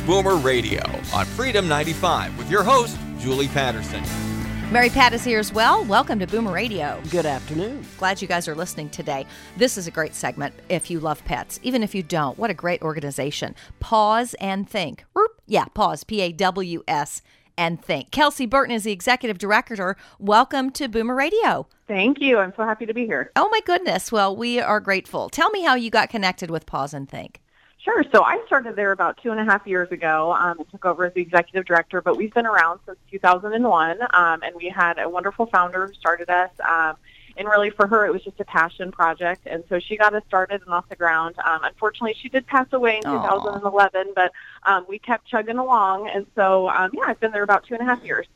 Boomer Radio on Freedom 95 with your host, Julie Patterson. Mary Pat is here as well. Welcome to Boomer Radio. Good afternoon. Glad you guys are listening today. This is a great segment if you love pets. Even if you don't, what a great organization. Pause and Think. Yeah, pause, P-A-W-S, and Think. Kelsey Burton is the executive director. Welcome to Boomer Radio. Thank you. I'm so happy to be here. Oh, my goodness. Well, we are grateful. Tell me how you got connected with Pause and Think. Sure. So I started there about 2.5 years ago and took over as the executive director, but we've been around since 2001, and we had a wonderful founder who started us, and really for her it was just a passion project, and so she got us started and off the ground. Unfortunately, she did pass away in 2011, but we kept chugging along, and so, I've been there about 2.5 years.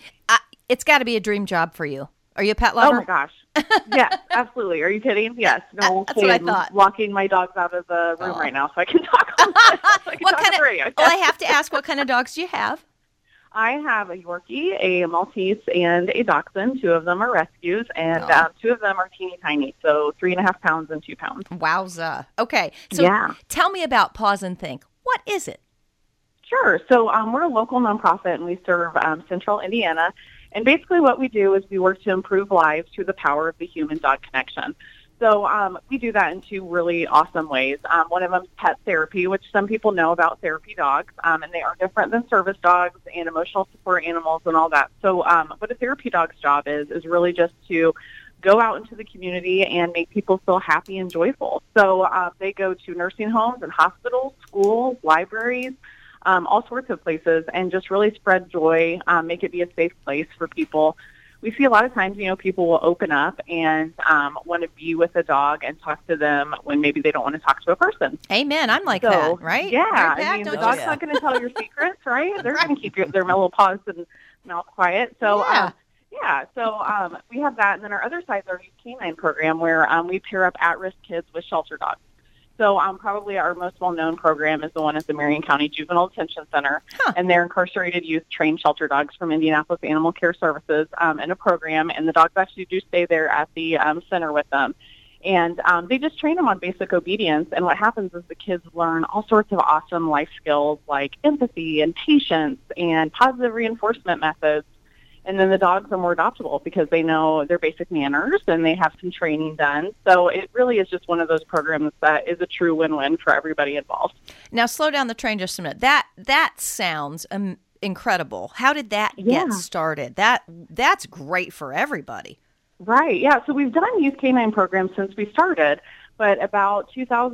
It's got to be a dream job for you. Are you a pet lover? Oh, my gosh. Yes, absolutely. Are you kidding? Yes. No, that's what I thought. I'm walking my dogs out of the room right now so I can talk on the radio. Well, I have to ask, what kind of dogs do you have? I have a Yorkie, a Maltese, and a Dachshund. 2 of them are rescues, and 2 of them are teeny tiny, so 3.5 pounds and 2 pounds. Wowza. Okay. So tell me about Pause and Think. What is it? Sure. So we're a local nonprofit, and we serve central Indiana. And basically what we do is we work to improve lives through the power of the human-dog connection. So we do that in 2 really awesome ways. One of them is pet therapy, which some people know about therapy dogs, and they are different than service dogs and emotional support animals and all that. So what a therapy dog's job is really just to go out into the community and make people feel happy and joyful. So they go to nursing homes and hospitals, schools, libraries, all sorts of places, and just really spread joy, make it be a safe place for people. We see a lot of times, people will open up and want to be with a dog and talk to them when maybe they don't want to talk to a person. Amen. I'm like that, right? Yeah. I mean, the dog's not going to tell your secrets, right? They're going to keep their little paws and mouth quiet. So, we have that. And then our other side is our youth canine program where we pair up at-risk kids with shelter dogs. So probably our most well-known program is the one at the Marion County Juvenile Detention Center, and they're incarcerated youth trained shelter dogs from Indianapolis Animal Care Services in a program, and the dogs actually do stay there at the center with them. And they just train them on basic obedience, and what happens is the kids learn all sorts of awesome life skills like empathy and patience and positive reinforcement methods. And then the dogs are more adoptable because they know their basic manners and they have some training done. So it really is just one of those programs that is a true win-win for everybody involved. Now, slow down the train just a minute. That sounds incredible. How did that get started? That's great for everybody. Right, yeah. So we've done youth canine programs since we started. But about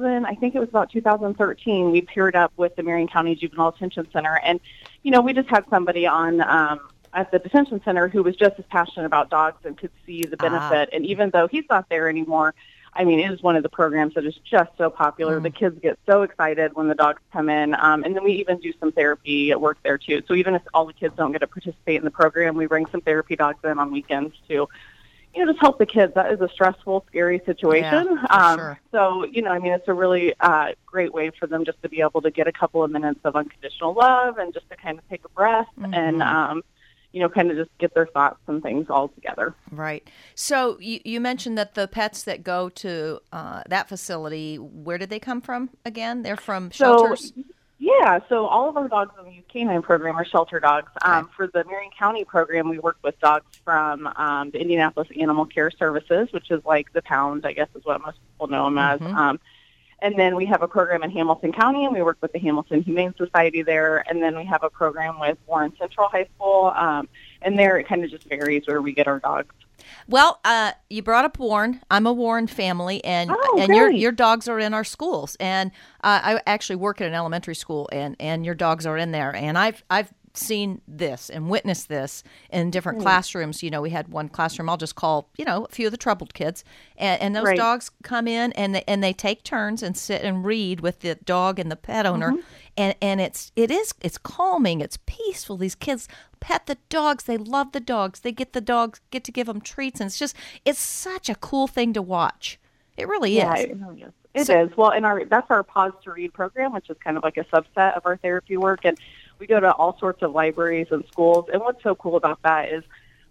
2013, we paired up with the Marion County Juvenile Detention Center. And, we just had somebody on at the detention center who was just as passionate about dogs and could see the benefit. And even though he's not there anymore, I mean, it is one of the programs that is just so popular. The kids get so excited when the dogs come in. And then we even do some therapy at work there, too. So even if all the kids don't get to participate in the program, we bring some therapy dogs in on weekends to, just help the kids. That is a stressful, scary situation. Yeah, sure. So, it's a really great way for them just to be able to get a couple of minutes of unconditional love and just to kind of take a breath and, kind of just get their thoughts and things all together. Right. So you mentioned that the pets that go to that facility, where did they come from again? They're from shelters? So all of our dogs in the youth canine program are shelter dogs. Okay. For the Marion County program, we work with dogs from the Indianapolis Animal Care Services, which is like the Pound, I guess is what most people know them as. And then we have a program in Hamilton County, and we work with the Hamilton Humane Society there. And then we have a program with Warren Central High School, and there it kind of just varies where we get our dogs. Well, you brought up Warren. I'm a Warren family, and your dogs are in our schools. And I actually work at an elementary school, and your dogs are in there. And I've seen this and witnessed this in different classrooms. We had one classroom, I'll just call, a few of the troubled kids. And those dogs come in and they take turns and sit and read with the dog and the pet owner. And it's calming. It's peaceful. These kids pet the dogs. They love the dogs. They get to give them treats. And it's such a cool thing to watch. It really is. It is. Well, that's our Pause to Read program, which is kind of like a subset of our therapy work. And we go to all sorts of libraries and schools. And what's so cool about that is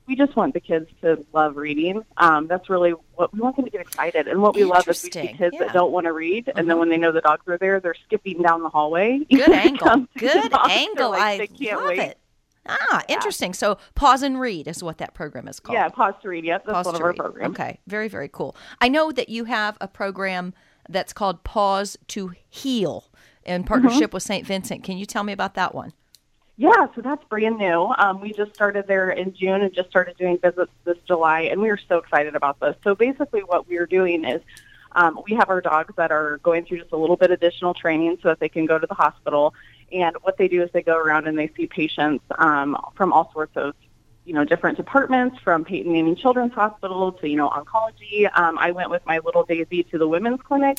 we just want the kids to love reading. That's really what we want them to get excited. And what we love is we see kids that don't want to read, and then when they know the dogs are there, they're skipping down the hallway. Good angle. Good angle. They can't wait. It. Interesting. So Pause and Read is what that program is called. Yeah, Pause to Read. Yep, that's one of our programs. Okay, very, very cool. I know that you have a program that's called Pause to Heal in partnership with St. Vincent. Can you tell me about that one? Yeah, so that's brand new. We just started there in June and just started doing visits this July, and we are so excited about this. So basically what we're doing is we have our dogs that are going through just a little bit additional training so that they can go to the hospital. And what they do is they go around and they see patients from all sorts of, different departments, from Peyton Manning Children's Hospital to, oncology. I went with my little Daisy to the women's clinic.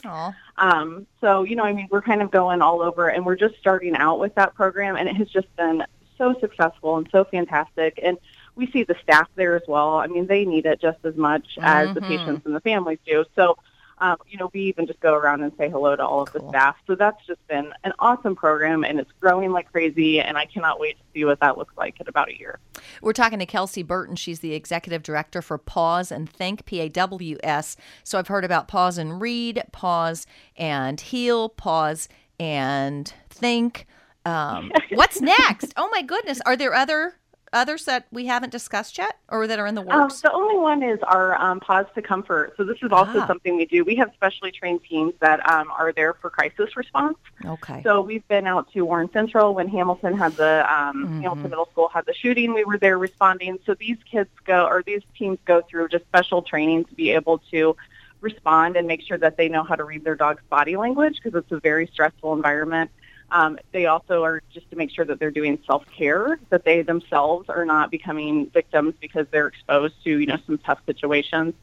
So, we're kind of going all over, and we're just starting out with that program, and it has just been so successful and so fantastic. And we see the staff there as well. I mean, they need it just as much as the patients and the families do. So, we even just go around and say hello to all of the staff. So that's just been an awesome program, and it's growing like crazy, and I cannot wait to see what that looks like in about a year. We're talking to Kelsey Burton. She's the executive director for Pause and Think, PAWS. So I've heard about Pause and Read, Pause and Heal, Pause and Think. What's next? Oh, my goodness. Are there others that we haven't discussed yet or that are in the works? The only one is our Pause to Comfort. So this is also something we do. We have specially trained teams that are there for crisis response. Okay. So we've been out to Warren Central when Hamilton had the Hamilton Middle School had the shooting. We were there responding. So these teams go through just special training to be able to respond and make sure that they know how to read their dog's body language, because it's a very stressful environment. They also are just to make sure that they're doing self-care, that they themselves are not becoming victims because they're exposed to, some tough situations.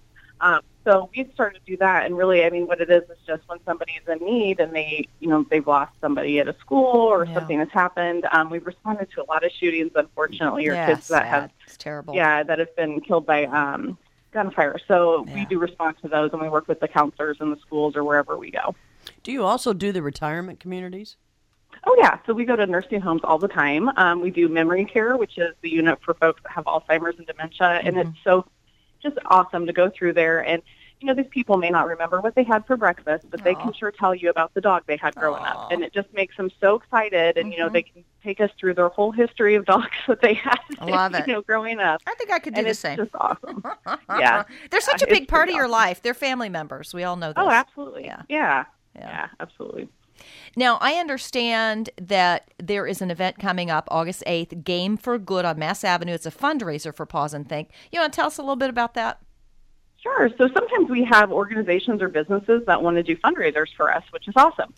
So we've started to do that. And really, what it is just when somebody is in need and they've lost somebody at a school or something has happened. We've responded to a lot of shootings, unfortunately, or kids that have, it's terrible. Yeah, that have been killed by gunfire. So we do respond to those, and we work with the counselors in the schools or wherever we go. Do you also do the retirement communities? Oh, yeah. So we go to nursing homes all the time. We do memory care, which is the unit for folks that have Alzheimer's and dementia. And it's so just awesome to go through there. And, these people may not remember what they had for breakfast, but they can sure tell you about the dog they had growing up. And it just makes them so excited. And, they can take us through their whole history of dogs that they had, love it. Growing up. I think I could do the same. It's just awesome. Yeah. They're such a big part of your life. They're family members. We all know this. Oh, absolutely. Yeah, absolutely. Now, I understand that there is an event coming up August 8th, Game for Good on Mass Avenue. It's a fundraiser for Pause and Think. You want to tell us a little bit about that? Sure. So sometimes we have organizations or businesses that want to do fundraisers for us, which is awesome.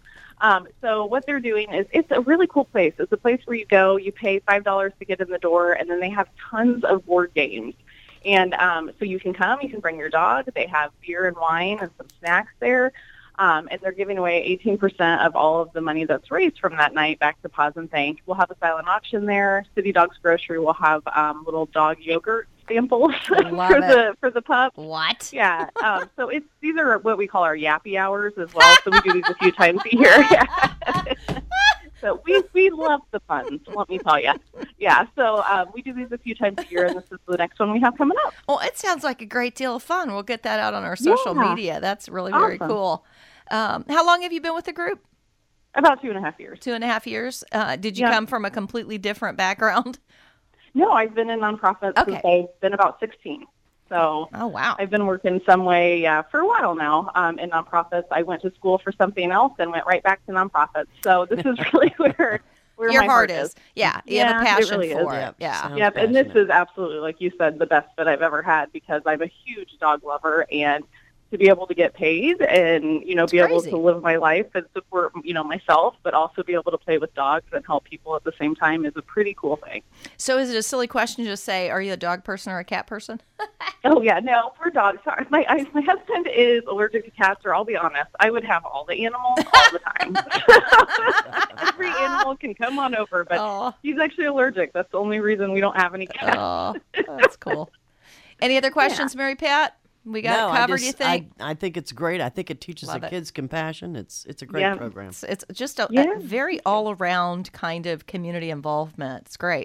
So what they're doing is it's a really cool place. It's a place where you go, you pay $5 to get in the door, and then they have tons of board games. And so you can come, you can bring your dog. They have beer and wine and some snacks there. And they're giving away 18% of all of the money that's raised from that night back to Pause and Think. We'll have a silent auction there. City Dogs Grocery will have little dog yogurt samples for the pup. What? Yeah. So these are what we call our yappy hours as well. So we do these a few times a year. Yeah. So we love the fun, let me tell you. Yeah, so we do these a few times a year, and this is the next one we have coming up. Well, it sounds like a great deal of fun. We'll get that out on our social media. That's really very cool. How long have you been with the group? About 2.5 years. 2.5 years. Did you come from a completely different background? No, I've been in nonprofits since I've been about 16. So I've been working some way for a while now in nonprofits. I went to school for something else and went right back to nonprofits. So this is really where your my heart is. Yeah, you have a passion really for it. Yeah. Yep, and this is absolutely, like you said, the best that I've ever had, because I'm a huge dog lover, and to be able to get paid and, be able to live my life and support, myself, but also be able to play with dogs and help people at the same time is a pretty cool thing. So is it a silly question to just say, are you a dog person or a cat person? Oh, yeah, no, we're dogs. Sorry. My husband is allergic to cats, or I'll be honest, I would have all the animals all the time. Every animal can come on over, but he's actually allergic. That's the only reason we don't have any cats. Oh, that's cool. Any other questions, Mary Pat? We got it covered, you think? I think it's great. I think it teaches the kids compassion. It's a great program. It's just a very all-around kind of community involvement. It's great.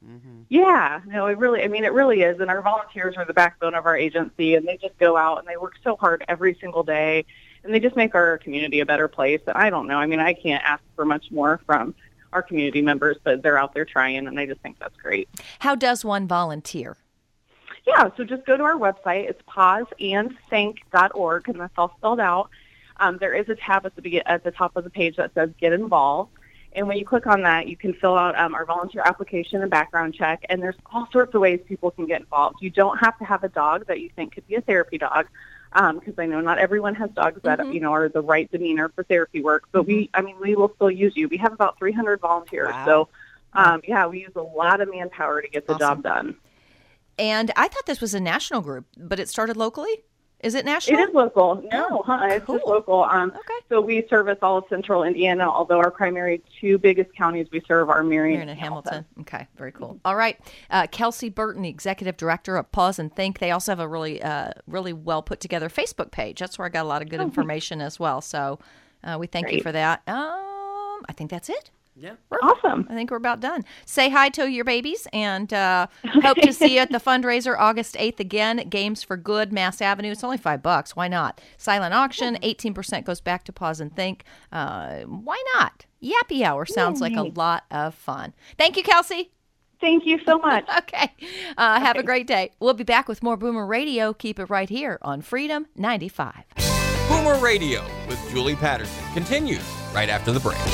Yeah, no, it really is. And our volunteers are the backbone of our agency, and they just go out and they work so hard every single day, and they just make our community a better place. And I don't know. I mean, I can't ask for much more from our community members, but they're out there trying, and I just think that's great. How does one volunteer? Yeah, so just go to our website. It's pauseandthink.org, and that's all spelled out. There is a tab at the top of the page that says Get Involved. And when you click on that, you can fill out our volunteer application and background check, and there's all sorts of ways people can get involved. You don't have to have a dog that you think could be a therapy dog, because I know not everyone has dogs that, are the right demeanor for therapy work, but we will still use you. We have about 300 volunteers, so we use a lot of manpower to get the job done. And I thought this was a national group, but it started locally? Is it national? It is local. No, it's just local. Okay. So we service all of central Indiana, although our primary two biggest counties we serve are Marion and Hamilton. Okay, very cool. All right. Kelsey Burton, the Executive Director of Pause and Think. They also have a really well put together Facebook page. That's where I got a lot of good information as well. So we thank you for that. I think that's it. Yeah. Awesome. I think we're about done. Say hi to your babies, and hope to see you at the fundraiser August 8th again. Games for Good, Mass Avenue. It's only $5. Why not? Silent auction. 18% goes back to Pause and Think. Why not? Yappy Hour sounds like a lot of fun. Thank you, Kelsey. Thank you so much. Okay. Have a great day. We'll be back with more Boomer Radio. Keep it right here on Freedom 95. Boomer Radio with Julie Patterson continues right after the break.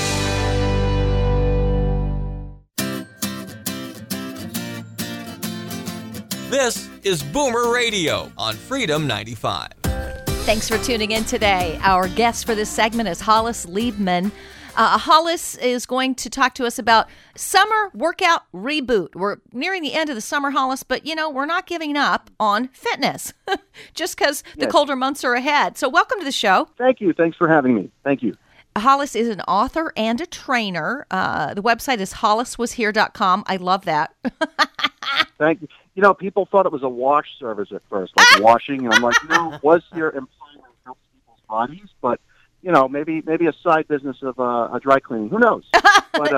This is Boomer Radio on Freedom 95. Thanks for tuning in today. Our guest for this segment is Hollis Liebman. Hollis is going to talk to us about summer workout reboot. We're nearing the end of the summer, Hollis, but, we're not giving up on fitness just because the colder months are ahead. So welcome to the show. Thank you. Thanks for having me. Thank you. Hollis is an author and a trainer. The website is holliswashere.com. I love that. Thank you. People thought it was a wash service at first, like washing, and I'm like, was here employment helps people's bodies, but maybe a side business of a dry cleaning. Who knows? But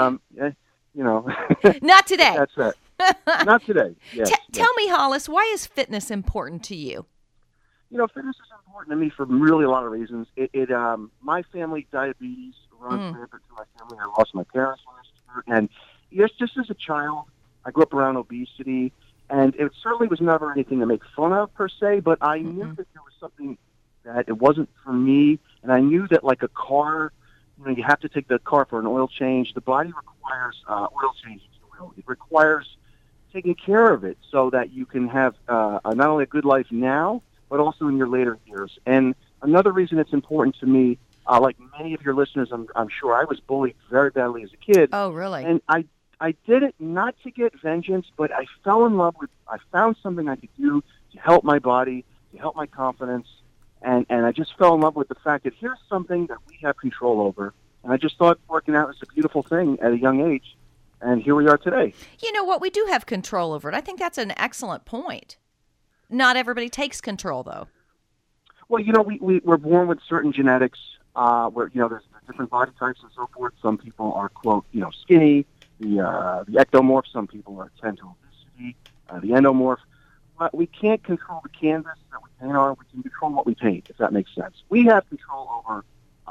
not today. That's it. Not today. Yes, Tell me, Hollis, why is fitness important to you? Fitness is important to me for really a lot of reasons. My family diabetes runs rampant through my family. I lost my parents last year, and just as a child, I grew up around obesity, and it certainly was never anything to make fun of per se, but I knew that there was something that it wasn't for me, and I knew that like a car, you have to take the car for an oil change. The body requires oil changes to oil. It requires taking care of it so that you can have not only a good life now, but also in your later years. And another reason it's important to me, like many of your listeners, I'm sure, I was bullied very badly as a kid. Oh, really? And I did it not to get vengeance, but I found something I could do to help my body, to help my confidence, and I just fell in love with the fact that here's something that we have control over. And I just thought working out was a beautiful thing at a young age, and here we are today. You know what? We do have control over it. I think that's an excellent point. Not everybody takes control, though. Well, we're born with certain genetics where, there's different body types and so forth. Some people are, quote, skinny. The ectomorph, some people are tend to obesity. The endomorph. But we can't control the canvas that we paint on. We can control what we paint, if that makes sense. We have control over,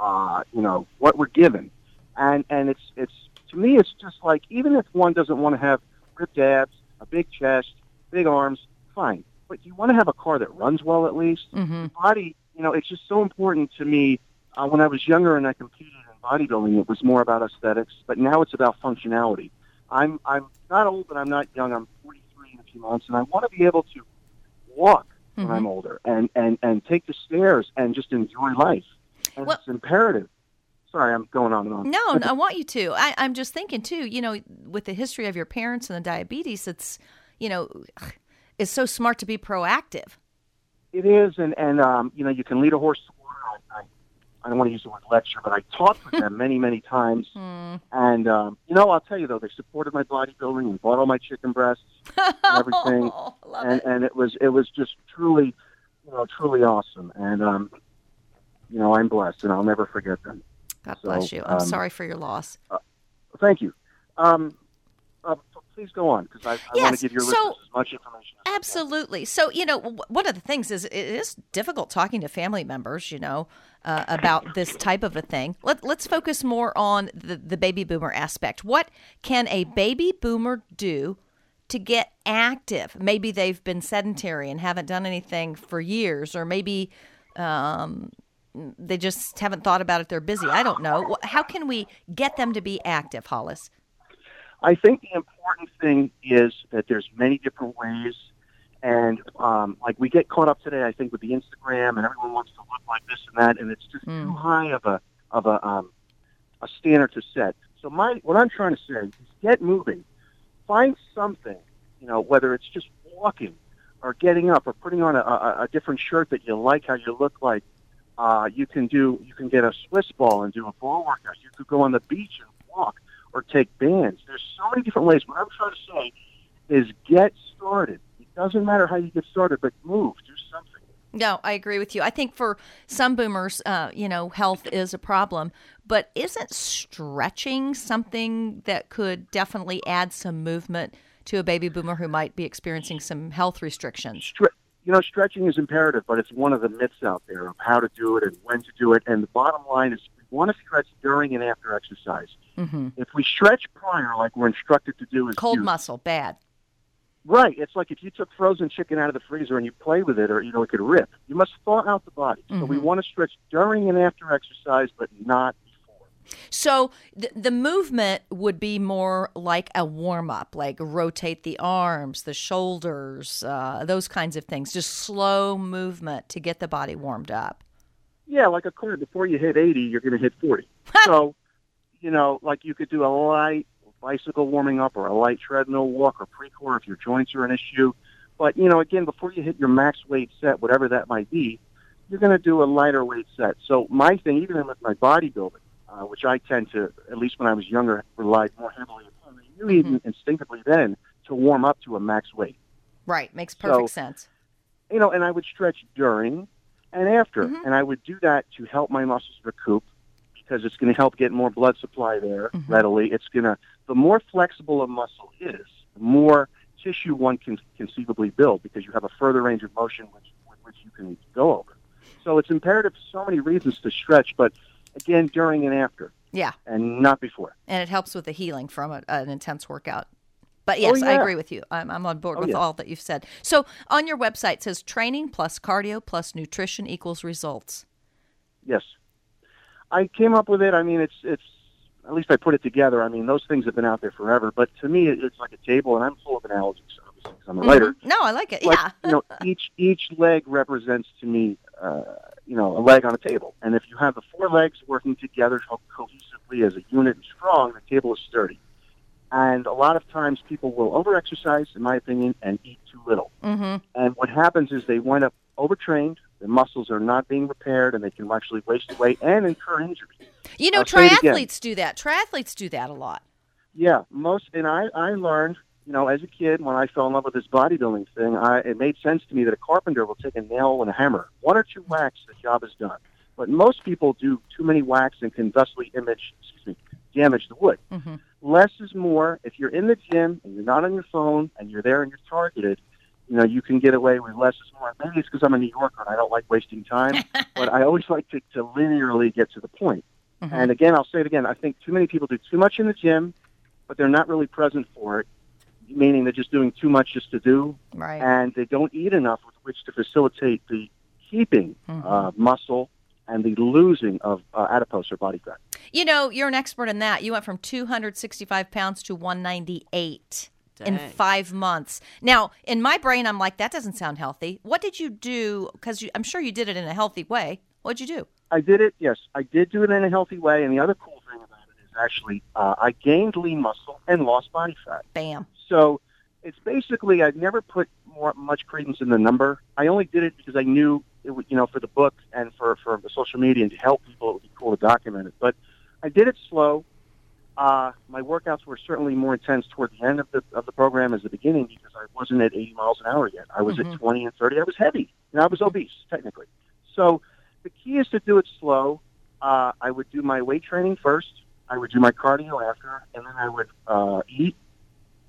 what we're given. And it's to me, it's just like, even if one doesn't want to have ripped abs, a big chest, big arms, fine. But you want to have a car that runs well at least. The body, it's just so important to me. When I was younger and I competed in bodybuilding, it was more about aesthetics, but now it's about functionality. I'm not old, but I'm not young. I'm 43 in a few months, and I want to be able to walk when I'm older and take the stairs and just enjoy life. And it's imperative. Sorry, I'm going on and on. No, I want you to. I'm just thinking, too, with the history of your parents and the diabetes, it's, it's so smart to be proactive. It is, and you can lead a horse to water. I don't want to use the word lecture, but I talked with them many, many times. And, I'll tell you, though, they supported my bodybuilding and bought all my chicken breasts and everything. And it was just truly, truly awesome. And, I'm blessed, and I'll never forget them. God bless you. I'm sorry for your loss. Thank you. please go on, because I want to give your listeners as much information as absolutely. So, one of the things is it is difficult talking to family members, about this type of a thing. Let's focus more on the baby boomer aspect. What can a baby boomer do to get active? Maybe they've been sedentary and haven't done anything for years, or maybe they just haven't thought about it. They're busy. I don't know. How can we get them to be active, Hollis? I think the important thing is that there's many different ways, and like we get caught up today, I think, with the Instagram, and everyone wants to look like this and that, and it's just too high of a standard to set. So what I'm trying to say is get moving. Find something, whether it's just walking or getting up or putting on a different shirt that you like, how you look like. You can get a Swiss ball and do a ball workout. You could go on the beach and walk or take bands. There's so many different ways. What I'm trying to say is get started. It doesn't matter how you get started, but move, do something. No, I agree with you. I think for some boomers, health is a problem, but isn't stretching something that could definitely add some movement to a baby boomer who might be experiencing some health restrictions? Stretching is imperative, but it's one of the myths out there of how to do it and when to do it. And the bottom line is we want to stretch during and after exercise. Mm-hmm. If we stretch prior, like we're instructed to do, is cold muscle, bad. Right. It's like if you took frozen chicken out of the freezer and you play with it, or it could rip. You must thaw out the body. Mm-hmm. So we want to stretch during and after exercise, but not before. So the movement would be more like a warm-up, like rotate the arms, the shoulders, those kinds of things, just slow movement to get the body warmed up. Yeah, like a car. Before you hit 80, you're going to hit 40. So, like you could do a light bicycle warming up or a light treadmill walk or pre-core if your joints are an issue. But, again, before you hit your max weight set, whatever that might be, you're going to do a lighter weight set. So my thing, even with my bodybuilding, which I tend to, at least when I was younger, relied more heavily upon, I knew even instinctively then to warm up to a max weight. Right, makes perfect sense. And I would stretch during and after, and I would do that to help my muscles recoup, because it's going to help get more blood supply there readily. The more flexible a muscle is, the more tissue one can conceivably build, because you have a further range of motion with which you can go over. So it's imperative for so many reasons to stretch, but again, during and after. Yeah. And not before. And it helps with the healing from an intense workout. But yes, I agree with you. I'm on board with all that you've said. So on your website it says training plus cardio plus nutrition equals results. Yes. I came up with it. I mean, it's at least I put it together. I mean, those things have been out there forever. But to me, it's like a table, and I'm full of analogies, obviously, because I'm a writer. No, I like it. But, each leg represents to me, a leg on a table. And if you have the four legs working together cohesively as a unit and strong, the table is sturdy. And a lot of times people will overexercise, in my opinion, and eat too little. Mm-hmm. And what happens is they wind up overtrained, their muscles are not being repaired, and they can actually waste away and incur injury. Triathletes do that. Triathletes do that a lot. Yeah, and I learned, as a kid, when I fell in love with this bodybuilding thing, it made sense to me that a carpenter will take a nail and a hammer. 1 or 2 whacks, the job is done. But most people do too many whacks and can thusly damage the wood. Mm-hmm. Less is more. If you're in the gym and you're not on your phone and you're there and you're targeted, you can get away with less is more. Maybe it's because I'm a New Yorker and I don't like wasting time, but I always like to linearly get to the point. Mm-hmm. And again, I'll say it again, I think too many people do too much in the gym, but they're not really present for it, meaning they're just doing too much just to do, right. And they don't eat enough with which to facilitate the keeping muscle and the losing of adipose or body fat. You're an expert in that. You went from 265 pounds to 198 in 5 months. Now, in my brain, I'm like, that doesn't sound healthy. What did you do? Because I'm sure you did it in a healthy way. What did you do? I did it, yes. I did do it in a healthy way. And the other cool thing about it is actually I gained lean muscle and lost body fat. Bam. So it's basically, I've never put much credence in the number. I only did it because I knew it would, for the book and for the social media and to help people, it would be cool to document it. But I did it slow. My workouts were certainly more intense toward the end of the program as the beginning, because I wasn't at 80 miles an hour yet. I was at 20 and 30. I was heavy, and I was obese, technically. So the key is to do it slow. I would do my weight training first. I would do my cardio after, and then I would eat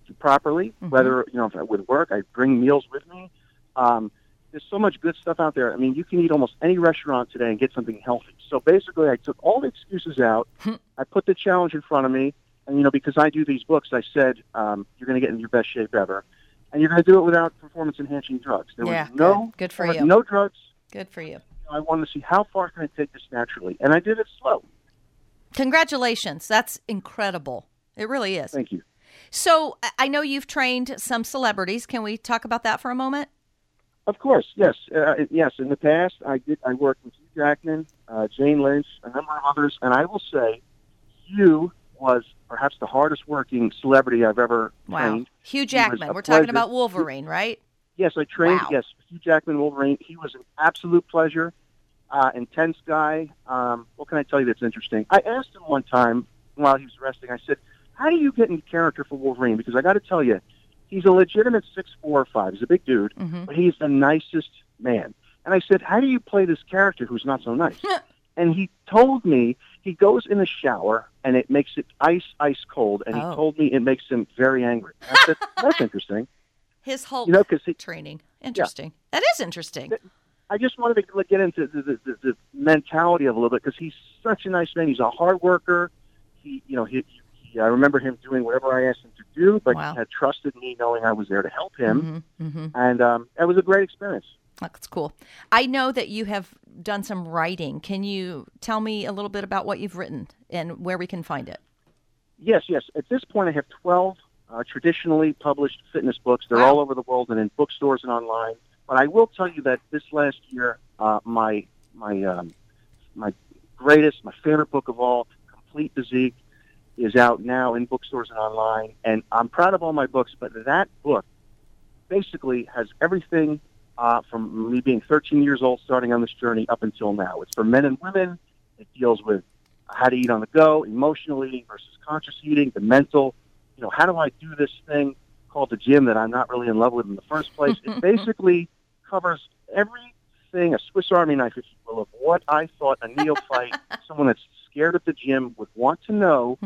properly, whether, with work, I bring meals with me. There's so much good stuff out there. I mean, you can eat almost any restaurant today and get something healthy. So basically, I took all the excuses out. I put the challenge in front of me. And, because I do these books, I said, you're going to get in your best shape ever. And you're going to do it without performance-enhancing drugs. There was good for you. No drugs. Good for you. I wanted to see how far can I take this naturally. And I did it slow. Congratulations. That's incredible. It really is. Thank you. So I know you've trained some celebrities. Can we talk about that for a moment? Of course, yes. Yes, in the past, I worked with Hugh Jackman, Jane Lynch, a number of others. And I will say, Hugh was perhaps the hardest working celebrity I've ever trained. Hugh Jackman. We're talking about Wolverine, right? Yes, I trained. Wow. Yes, Hugh Jackman, Wolverine. He was an absolute pleasure. Intense guy. What can I tell you that's interesting? I asked him one time while he was resting, I said, how do you get into character for Wolverine? Because I got to tell you, he's a legitimate 6'4" or 5". He's a big dude, but he's the nicest man. And I said, how do you play this character who's not so nice? And he told me he goes in the shower and it makes it ice cold. And he told me it makes him very angry. I said, that's interesting. His whole training. Interesting. Yeah. That is interesting. I just wanted to get into the mentality of it a little bit because he's such a nice man. He's a hard worker. I remember him doing whatever I asked him to do, but he had trusted me knowing I was there to help him. And it was a great experience. That's cool. I know that you have done some writing. Can you tell me a little bit about what you've written and where we can find it? Yes. At this point, I have 12 traditionally published fitness books. They're all over the world and in bookstores and online. But I will tell you that this last year, my greatest, my favorite book of all, Complete Physique, is out now in bookstores and online. And I'm proud of all my books, but that book basically has everything from me being 13 years old, starting on this journey, up until now. It's for men and women. It deals with how to eat on the go, emotional eating versus conscious eating, the mental, how do I do this thing called the gym that I'm not really in love with in the first place? It basically covers everything, a Swiss Army knife, if you will, of what I thought a neophyte, someone that's scared of the gym, would want to know.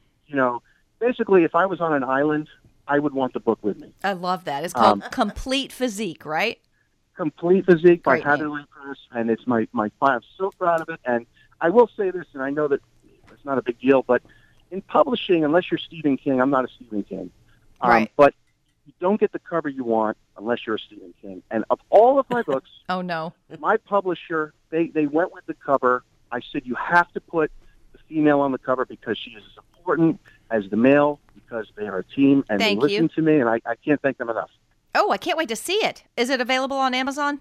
Basically, if I was on an island, I would want the book with me. I love that. It's called Complete Physique, right? Complete Physique by Heather Lee Press, and it's my I'm so proud of it. And I will say this, and I know that it's not a big deal, but in publishing, unless you're Stephen King, I'm not a Stephen King. Right. But you don't get the cover you want unless you're a Stephen King. And of all of my books, oh no, my publisher, they went with the cover. I said, you have to put the female on the cover because she is as important as the male because they are a team and they listen to me, and I can't thank them enough. Oh, I can't wait to see it. Is it available on Amazon?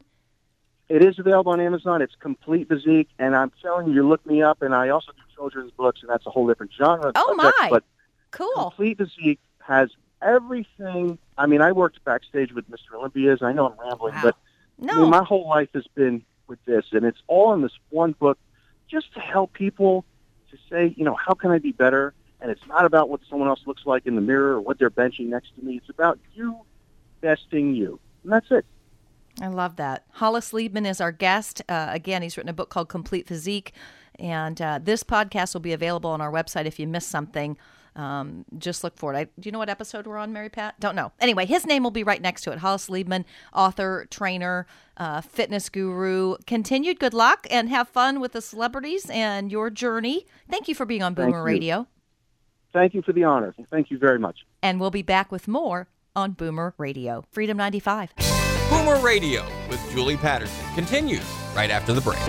It is available on Amazon. It's Complete Physique, and I'm telling you, look me up, and I also do children's books, and that's a whole different genre. Oh, my. But cool. Complete Physique has everything. I mean, I worked backstage with Mr. Olympias. I know I'm rambling, but my whole life has been with this, and it's all in this one book just to help people to say, how can I be better? And it's not about what someone else looks like in the mirror or what they're benching next to me. It's about you besting you, and that's it. I love that. Hollis Liebman is our guest. Again, he's written a book called Complete Physique, and this podcast will be available on our website if you missed something. Just look for it. Do you know what episode we're on, Mary Pat? Don't know. Anyway, his name will be right next to it. Hollis Liebman, author, trainer, fitness guru. Continued good luck and have fun with the celebrities and your journey. Thank you for being on Boomer Radio. Thank you for the honor. Thank you very much. And we'll be back with more on Boomer Radio. Freedom 95. Boomer Radio with Julie Patterson continues right after the break.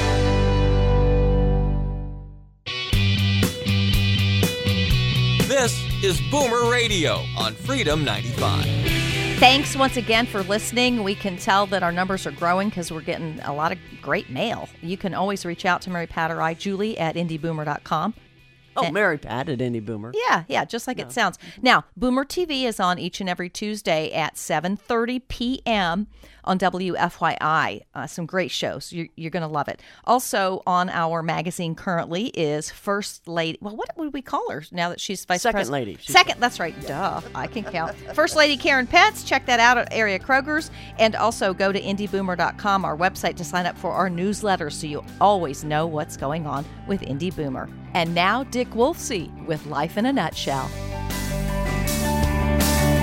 This is Boomer Radio on Freedom 95. Thanks once again for listening. We can tell that our numbers are growing because we're getting a lot of great mail. You can always reach out to Mary Pat or I, Julie, at indieboomer.com. Oh, Mary Pat at Indie Boomer. Yeah, just like it sounds. Now, Boomer TV is on each and every Tuesday at 7:30 p.m. on WFYI. Some great shows. You're going to love it. Also on our magazine currently is First Lady. Well, what would we call her now that she's Vice President? Lady. Second, that's right. Duh, I can count. First Lady Karen Petz. Check that out at area Kroger's. And also go to indieboomer.com, our website, to sign up for our newsletter so you always know what's going on with Indie Boomer. And now, Dick Wolfsey with Life in a Nutshell.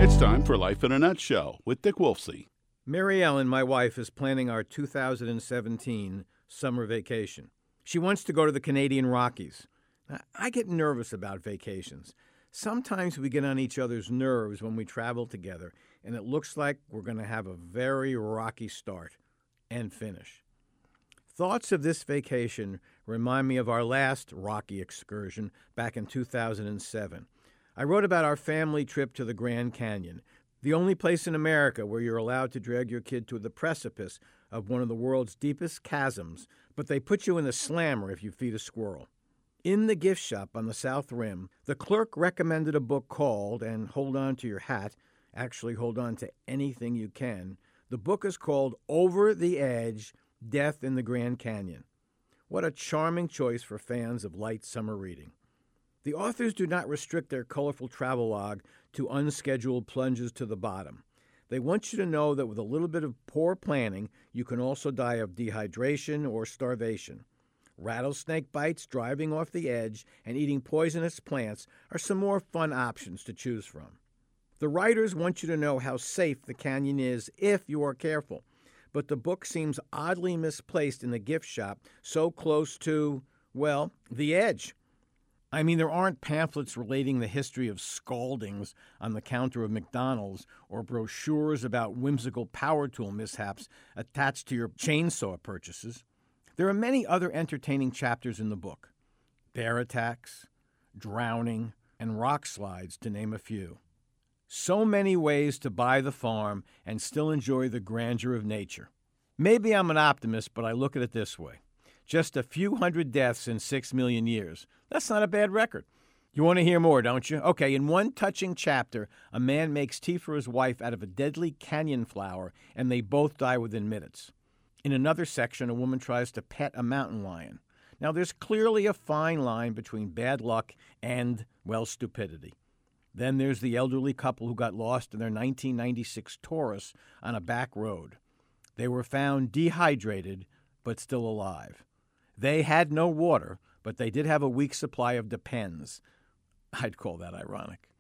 It's time for Life in a Nutshell with Dick Wolfsey. Mary Ellen, my wife, is planning our 2017 summer vacation. She wants to go to the Canadian Rockies. Now, I get nervous about vacations. Sometimes we get on each other's nerves when we travel together, and it looks like we're going to have a very rocky start and finish. Thoughts of this vacation remind me of our last rocky excursion back in 2007. I wrote about our family trip to the Grand Canyon, the only place in America where you're allowed to drag your kid to the precipice of one of the world's deepest chasms, but they put you in the slammer if you feed a squirrel. In the gift shop on the South Rim, the clerk recommended a book called, and hold on to your hat, actually hold on to anything you can, the book is called Over the Edge, Death in the Grand Canyon. What a charming choice for fans of light summer reading. The authors do not restrict their colorful travelogue to unscheduled plunges to the bottom. They want you to know that with a little bit of poor planning, you can also die of dehydration or starvation. Rattlesnake bites, driving off the edge, and eating poisonous plants are some more fun options to choose from. The writers want you to know how safe the canyon is if you are careful, but the book seems oddly misplaced in the gift shop so close to, well, the edge. I mean, there aren't pamphlets relating the history of scaldings on the counter of McDonald's or brochures about whimsical power tool mishaps attached to your chainsaw purchases. There are many other entertaining chapters in the book. Bear attacks, drowning, and rock slides, to name a few. So many ways to buy the farm and still enjoy the grandeur of nature. Maybe I'm an optimist, but I look at it this way. Just a few hundred deaths in 6 million years. That's not a bad record. You want to hear more, don't you? Okay, in one touching chapter, a man makes tea for his wife out of a deadly canyon flower, and they both die within minutes. In another section, a woman tries to pet a mountain lion. Now, there's clearly a fine line between bad luck and, well, stupidity. Then there's the elderly couple who got lost in their 1996 Taurus on a back road. They were found dehydrated, but still alive. They had no water, but they did have a week's supply of Depends. I'd call that ironic.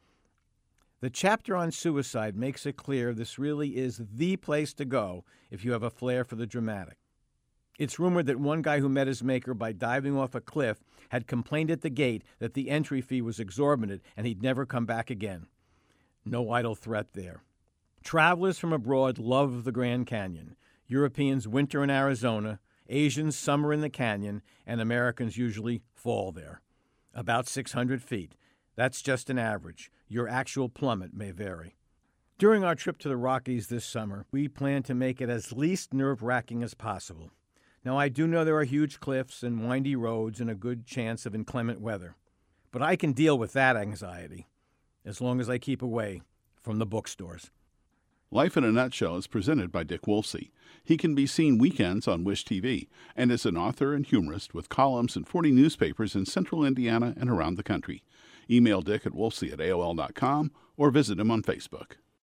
The chapter on suicide makes it clear this really is the place to go if you have a flair for the dramatic. It's rumored that one guy who met his maker by diving off a cliff had complained at the gate that the entry fee was exorbitant and he'd never come back again. No idle threat there. Travelers from abroad love the Grand Canyon. Europeans winter in Arizona, Asians summer in the canyon, and Americans usually fall there. About 600 feet. That's just an average. Your actual plummet may vary. During our trip to the Rockies this summer, we plan to make it as least nerve-wracking as possible. Now, I do know there are huge cliffs and windy roads and a good chance of inclement weather. But I can deal with that anxiety, as long as I keep away from the bookstores. Life in a Nutshell is presented by Dick Wolfsey. He can be seen weekends on Wish TV and is an author and humorist with columns in 40 newspapers in central Indiana and around the country. Email Dick at wolfsey@aol.com or visit him on Facebook.